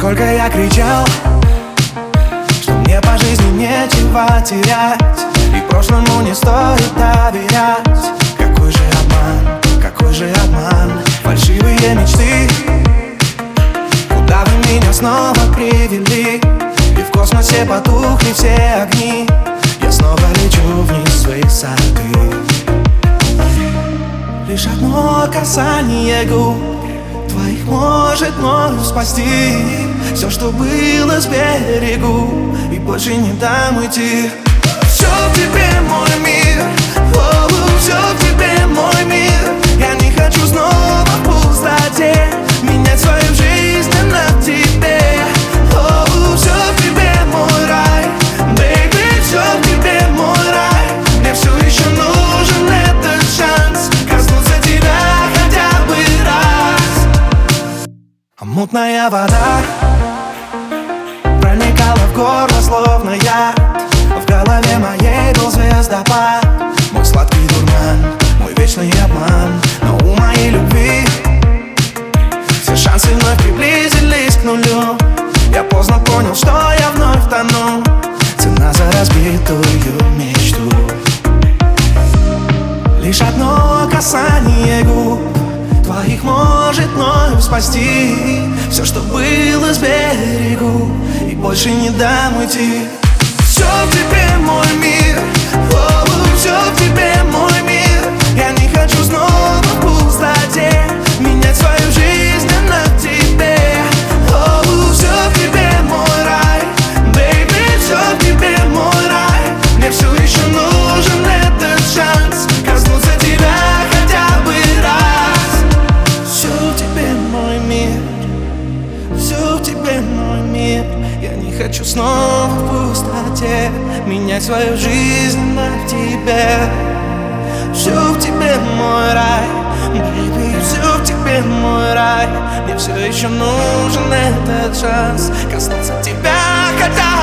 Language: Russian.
Сколько я кричал, что мне по жизни нечего терять, и прошлому не стоит доверять. Какой же обман, фальшивые мечты. Куда вы меня снова привели? И в космосе потухли все огни. Я снова лечу вниз с высоты. Лишь одно касание губ твоих может мною спасти все, что было с берегу, и больше не дам уйти. Все в тебе, мой мир, все в тебе, мой мир. Я не хочу снова в пустоте менять свою жизнь на тебе. Все в тебе, мой рай, baby, все в тебе, мой рай. Мне все еще нужен этот шанс коснуться тебя хотя бы раз. А мутная вода проникала в горло, словно яд. В голове моей был звездопад, мой сладкий дурман, мой вечный обман. Но у моей любви все шансы вновь приблизились к нулю. Я поздно понял, что я вновь тону. Цена за разбитую мечту. Лишь одно касание губ твоих может мною спасти все, что было с берегу, и больше не дам уйти. Все в тебе, мой мир, все в тебе, мой мир. Я не хочу снова в пустоте менять свою жизнь на тебе. Все в тебе, мой рай, baby, все в тебе, мой рай. Мне все еще нужен этот шанс коснуться тебя хотя бы раз. Все в тебе, мой мир, все в тебе, мой мир. Я не хочу снова в пустоте менять свою жизнь на тебе. Все в тебе, мой рай, baby, все в тебе, мой рай. Мне все еще нужен этот шанс коснуться тебя хотя